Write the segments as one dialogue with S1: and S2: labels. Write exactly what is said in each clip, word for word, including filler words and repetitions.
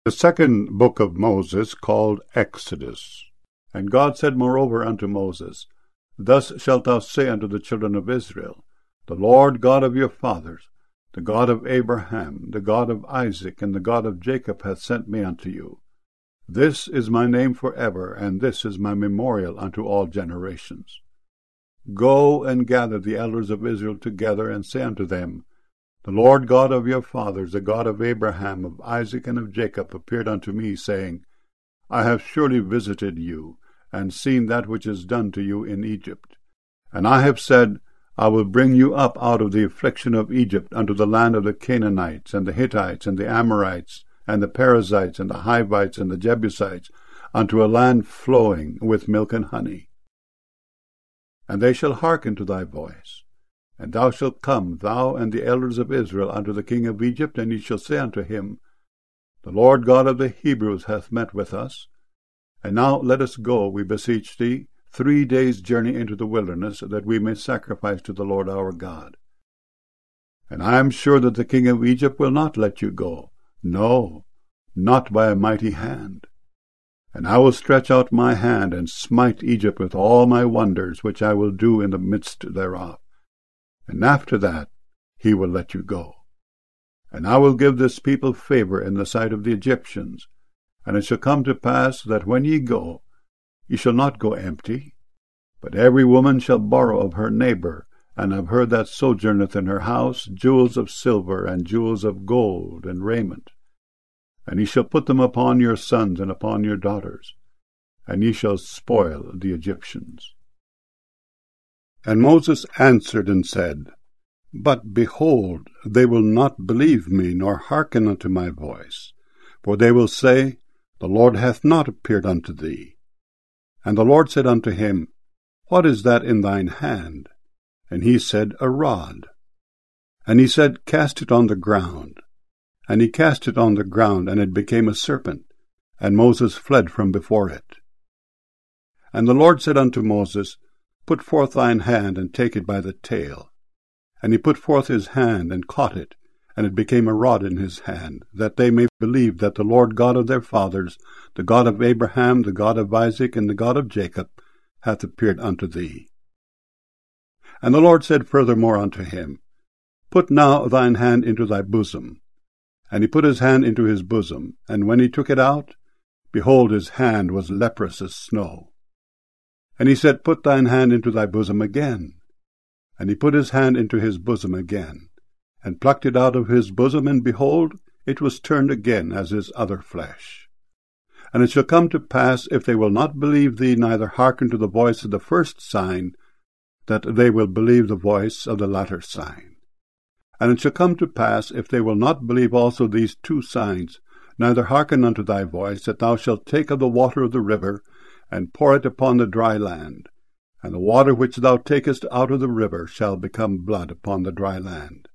S1: The second book of Moses, called Exodus. And God said moreover unto Moses, Thus shalt thou say unto the children of Israel, The Lord God of your fathers, the God of Abraham, the God of Isaac, and the God of Jacob hath sent me unto you. This is my name for ever, and this is my memorial unto all generations. Go and gather the elders of Israel together, and say unto them, The Lord God of your fathers, the God of Abraham, of Isaac, and of Jacob, appeared unto me, saying, I have surely visited you, and seen that which is done to you in Egypt. And I have said, I will bring you up out of the affliction of Egypt unto the land of the Canaanites, and the Hittites, and the Amorites, and the Perizzites, and the Hivites, and the Jebusites, unto a land flowing with milk and honey. And they shall hearken to thy voice. And thou shalt come, thou and the elders of Israel, unto the king of Egypt, and ye shall say unto him, The Lord God of the Hebrews hath met with us. And now let us go, we beseech thee, three days' journey into the wilderness, that we may sacrifice to the Lord our God. And I am sure that the king of Egypt will not let you go, no, not by a mighty hand. And I will stretch out my hand, and smite Egypt with all my wonders, which I will do in the midst thereof. And after that he will let you go. And I will give this people favor in the sight of the Egyptians. And it shall come to pass that when ye go, ye shall not go empty, but every woman shall borrow of her neighbor, and of her that sojourneth in her house, jewels of silver, and jewels of gold, and raiment. And ye shall put them upon your sons and upon your daughters, and ye shall spoil the Egyptians. And Moses answered and said, But behold, they will not believe me, nor hearken unto my voice. For they will say, The Lord hath not appeared unto thee. And the Lord said unto him, What is that in thine hand? And he said, A rod. And he said, Cast it on the ground. And he cast it on the ground, and it became a serpent, and Moses fled from before it. And the Lord said unto Moses, Put forth thine hand, and take it by the tail. And he put forth his hand, and caught it, and it became a rod in his hand, that they may believe that the Lord God of their fathers, the God of Abraham, the God of Isaac, and the God of Jacob, hath appeared unto thee. And the Lord said furthermore unto him, Put now thine hand into thy bosom. And he put his hand into his bosom, and when he took it out, behold, his hand was leprous as snow. And he said, Put thine hand into thy bosom again. And he put his hand into his bosom again, and plucked it out of his bosom, and behold, it was turned again as his other flesh. And it shall come to pass, if they will not believe thee, neither hearken to the voice of the first sign, that they will believe the voice of the latter sign. And it shall come to pass, if they will not believe also these two signs, neither hearken unto thy voice, that thou shalt take of the water of the river, and pour it upon the dry land. And the water which thou takest out of the river shall become blood upon the dry land.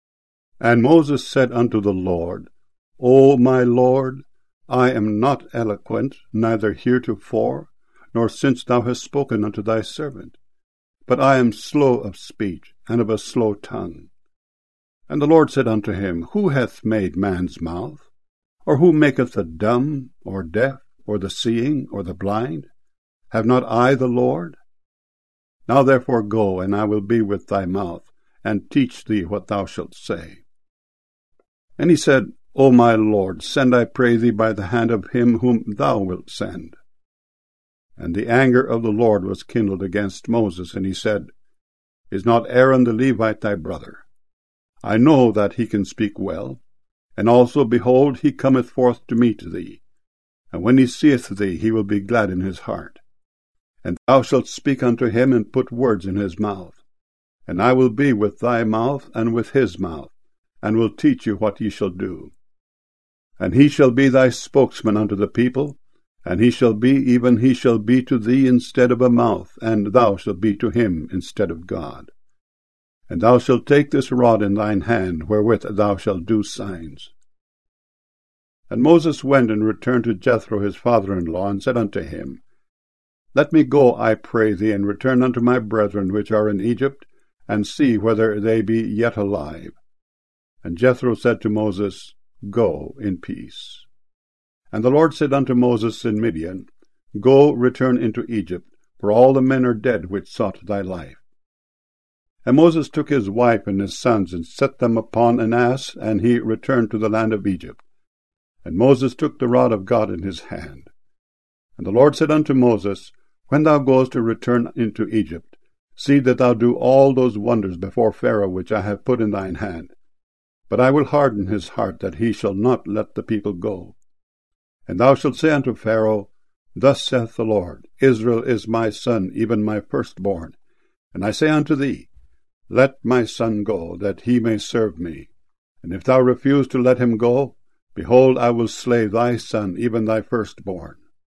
S1: And Moses said unto the Lord, O my Lord, I am not eloquent, neither heretofore, nor since thou hast spoken unto thy servant. But I am slow of speech, and of a slow tongue. And the Lord said unto him, Who hath made man's mouth? Or who maketh the dumb, or deaf, or the seeing, or the blind? Have not I the Lord? Now therefore go, and I will be with thy mouth, and teach thee what thou shalt say. And he said, O my Lord, send, I pray thee, by the hand of him whom thou wilt send. And the anger of the Lord was kindled against Moses, and he said, Is not Aaron the Levite thy brother? I know that he can speak well, and also, behold, he cometh forth to meet thee. And when he seeth thee, he will be glad in his heart. And thou shalt speak unto him, and put words in his mouth. And I will be with thy mouth, and with his mouth, and will teach you what ye shall do. And he shall be thy spokesman unto the people, and he shall be, even he shall be to thee instead of a mouth, and thou shalt be to him instead of God. And thou shalt take this rod in thine hand, wherewith thou shalt do signs. And Moses went and returned to Jethro his father-in-law, and said unto him, Let me go, I pray thee, and return unto my brethren which are in Egypt, and see whether they be yet alive. And Jethro said to Moses, Go in peace. And the Lord said unto Moses in Midian, Go, return into Egypt, for all the men are dead which sought thy life. And Moses took his wife and his sons, and set them upon an ass, and he returned to the land of Egypt. And Moses took the rod of God in his hand. And the Lord said unto Moses, When thou goest to return into Egypt, see that thou do all those wonders before Pharaoh which I have put in thine hand. But I will harden his heart, that he shall not let the people go. And thou shalt say unto Pharaoh, Thus saith the Lord, Israel is my son, even my firstborn. And I say unto thee, Let my son go, that he may serve me. And if thou refuse to let him go, behold, I will slay thy son, even thy firstborn.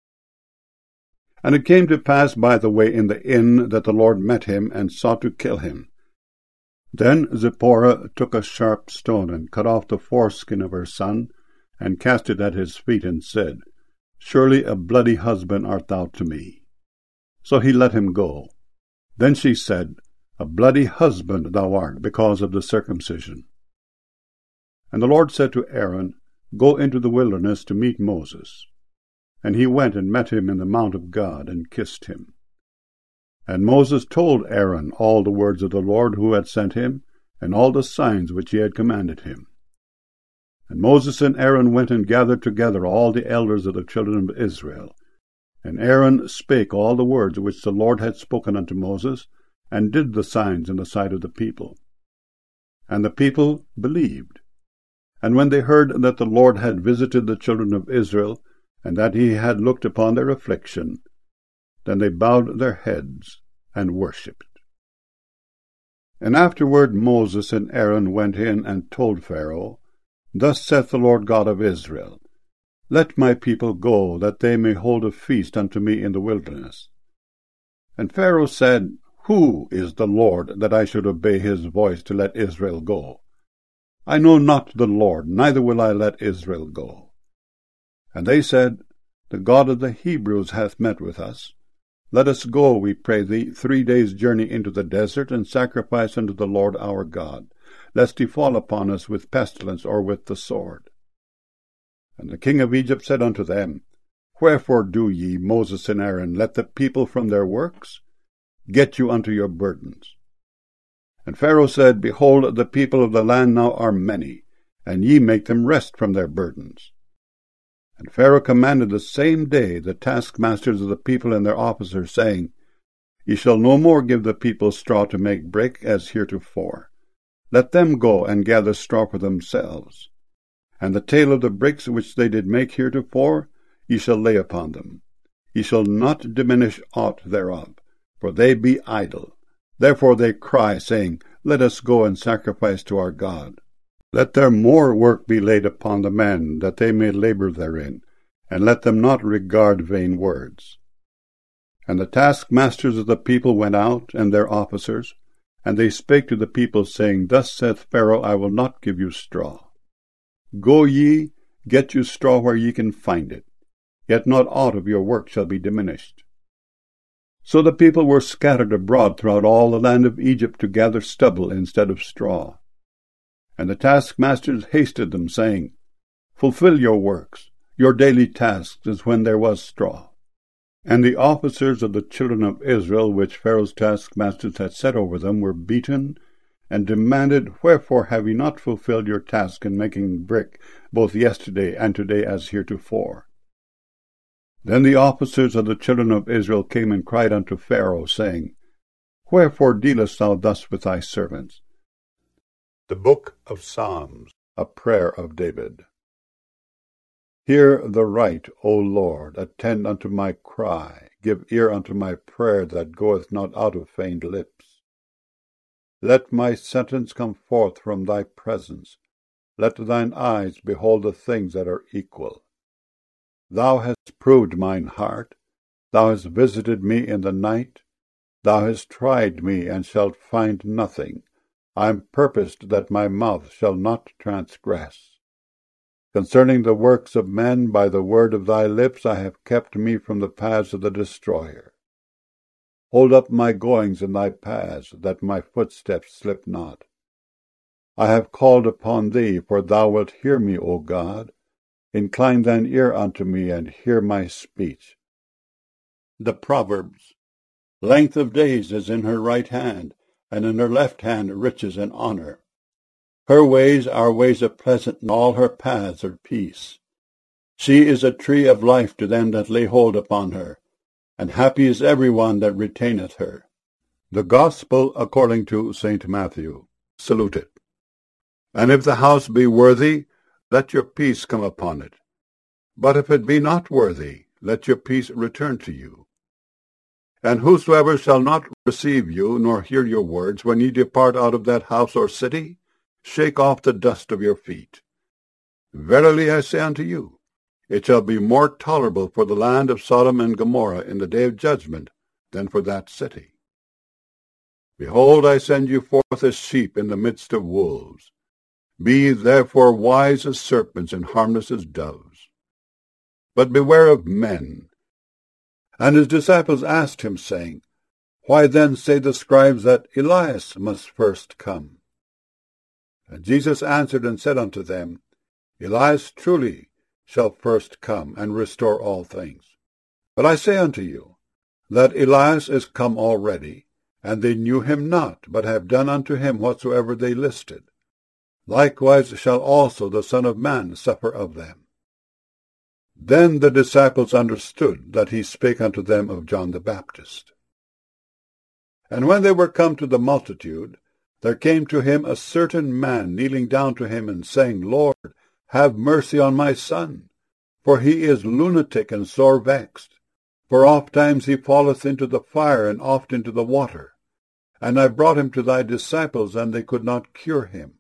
S1: And it came to pass by the way in the inn that the Lord met him, and sought to kill him. Then Zipporah took a sharp stone, and cut off the foreskin of her son, and cast it at his feet, and said, Surely a bloody husband art thou to me. So he let him go. Then she said, A bloody husband thou art, because of the circumcision. And the Lord said to Aaron, Go into the wilderness to meet Moses. And he went and met him in the mount of God, and kissed him. And Moses told Aaron all the words of the Lord who had sent him, and all the signs which he had commanded him. And Moses and Aaron went and gathered together all the elders of the children of Israel. And Aaron spake all the words which the Lord had spoken unto Moses, and did the signs in the sight of the people. And the people believed. And when they heard that the Lord had visited the children of Israel, and that he had looked upon their affliction, then they bowed their heads and worshipped. And afterward Moses and Aaron went in and told Pharaoh, Thus saith the Lord God of Israel, Let my people go, that they may hold a feast unto me in the wilderness. And Pharaoh said, Who is the Lord, that I should obey his voice to let Israel go? I know not the Lord, neither will I let Israel go. And they said, The God of the Hebrews hath met with us. Let us go, we pray thee, three days' journey into the desert, and sacrifice unto the Lord our God, lest he fall upon us with pestilence or with the sword. And the king of Egypt said unto them, Wherefore do ye, Moses and Aaron, let the people from their works? Get you unto your burdens. And Pharaoh said, Behold, the people of the land now are many, and ye make them rest from their burdens. And Pharaoh commanded the same day the taskmasters of the people and their officers, saying, Ye shall no more give the people straw to make brick as heretofore. Let them go and gather straw for themselves. And the tale of the bricks which they did make heretofore, ye shall lay upon them. Ye shall not diminish aught thereof, for they be idle. Therefore they cry, saying, Let us go and sacrifice to our God. Let their more work be laid upon the men, that they may labor therein, and let them not regard vain words. And the taskmasters of the people went out, and their officers, and they spake to the people, saying, Thus saith Pharaoh, I will not give you straw. Go ye, get you straw where ye can find it, yet not aught of your work shall be diminished. So the people were scattered abroad throughout all the land of Egypt to gather stubble instead of straw. And the taskmasters hasted them, saying, Fulfill your works, your daily tasks, as when there was straw. And the officers of the children of Israel, which Pharaoh's taskmasters had set over them, were beaten, and demanded, Wherefore have ye not fulfilled your task in making brick, both yesterday and today as heretofore? Then the officers of the children of Israel came and cried unto Pharaoh, saying, Wherefore dealest thou thus with thy servants? The Book of Psalms, a prayer of David. Hear the right, O Lord, attend unto my cry, give ear unto my prayer that goeth not out of feigned lips. Let my sentence come forth from thy presence. Let thine eyes behold the things that are equal. Thou hast proved mine heart. Thou hast visited me in the night. Thou hast tried me, and shalt find nothing. I am purposed that my mouth shall not transgress. Concerning the works of men, by the word of thy lips I have kept me from the paths of the destroyer. Hold up my goings in thy paths, that my footsteps slip not. I have called upon thee, for thou wilt hear me, O God. Incline thine ear unto me, and hear my speech. The Proverbs. Length of days is in her right hand, and in her left hand riches and honour. Her ways are ways of pleasant, and all her paths are peace. She is a tree of life to them that lay hold upon her, and happy is every one that retaineth her. The Gospel according to Saint Matthew. Salute it. And if the house be worthy, let your peace come upon it. But if it be not worthy, let your peace return to you. And whosoever shall not receive you, nor hear your words, when ye depart out of that house or city, shake off the dust of your feet. Verily I say unto you, it shall be more tolerable for the land of Sodom and Gomorrah in the day of judgment than for that city. Behold, I send you forth as sheep in the midst of wolves. Be ye therefore wise as serpents and harmless as doves. But beware of men. And his disciples asked him, saying, Why then say the scribes that Elias must first come? And Jesus answered and said unto them, Elias truly shall first come, and restore all things. But I say unto you, that Elias is come already, and they knew him not, but have done unto him whatsoever they listed. Likewise shall also the Son of Man suffer of them. Then the disciples understood that he spake unto them of John the Baptist. And when they were come to the multitude, there came to him a certain man, kneeling down to him, and saying, Lord, have mercy on my son, for he is lunatic and sore vexed. For oft times he falleth into the fire, and oft into the water. And I brought him to thy disciples, and they could not cure him.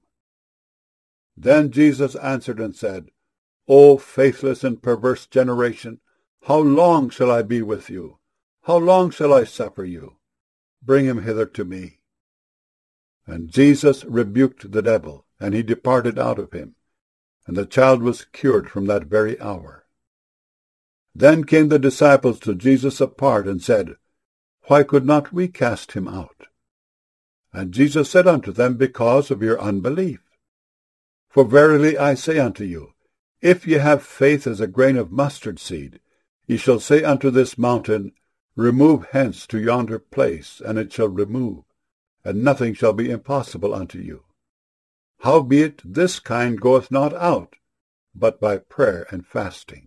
S1: Then Jesus answered and said, O faithless and perverse generation, how long shall I be with you? How long shall I suffer you? Bring him hither to me. And Jesus rebuked the devil, and he departed out of him, and the child was cured from that very hour. Then came the disciples to Jesus apart, and said, Why could not we cast him out? And Jesus said unto them, Because of your unbelief. For verily I say unto you, if ye have faith as a grain of mustard seed, ye shall say unto this mountain, Remove hence to yonder place, and it shall remove, and nothing shall be impossible unto you. Howbeit this kind goeth not out, but by prayer and fasting.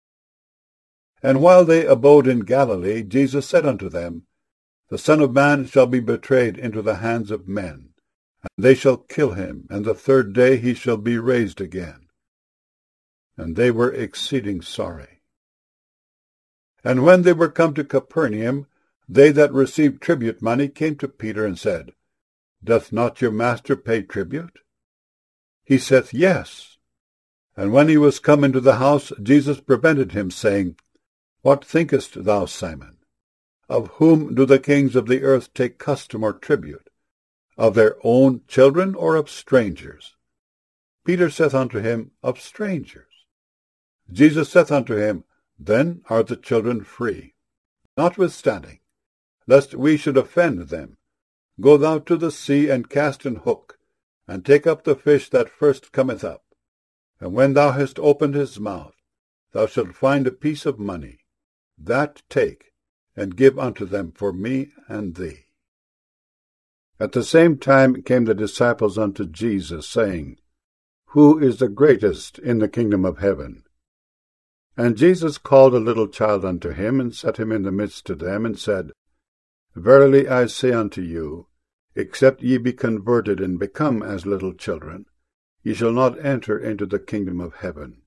S1: And while they abode in Galilee, Jesus said unto them, The Son of Man shall be betrayed into the hands of men, and they shall kill him, and the third day he shall be raised again. And they were exceeding sorry. And when they were come to Capernaum, they that received tribute money came to Peter, and said, Doth not your master pay tribute? He saith, Yes. And when he was come into the house, Jesus prevented him, saying, What thinkest thou, Simon? Of whom do the kings of the earth take custom or tribute? Of their own children, or of strangers? Peter saith unto him, Of strangers. Jesus saith unto him, Then are the children free. Notwithstanding, lest we should offend them, go thou to the sea, and cast an hook, and take up the fish that first cometh up. And when thou hast opened his mouth, thou shalt find a piece of money. That take, and give unto them for me and thee. At the same time came the disciples unto Jesus, saying, Who is the greatest in the kingdom of heaven? And Jesus called a little child unto him, and set him in the midst of them, and said, Verily I say unto you, except ye be converted and become as little children, ye shall not enter into the kingdom of heaven.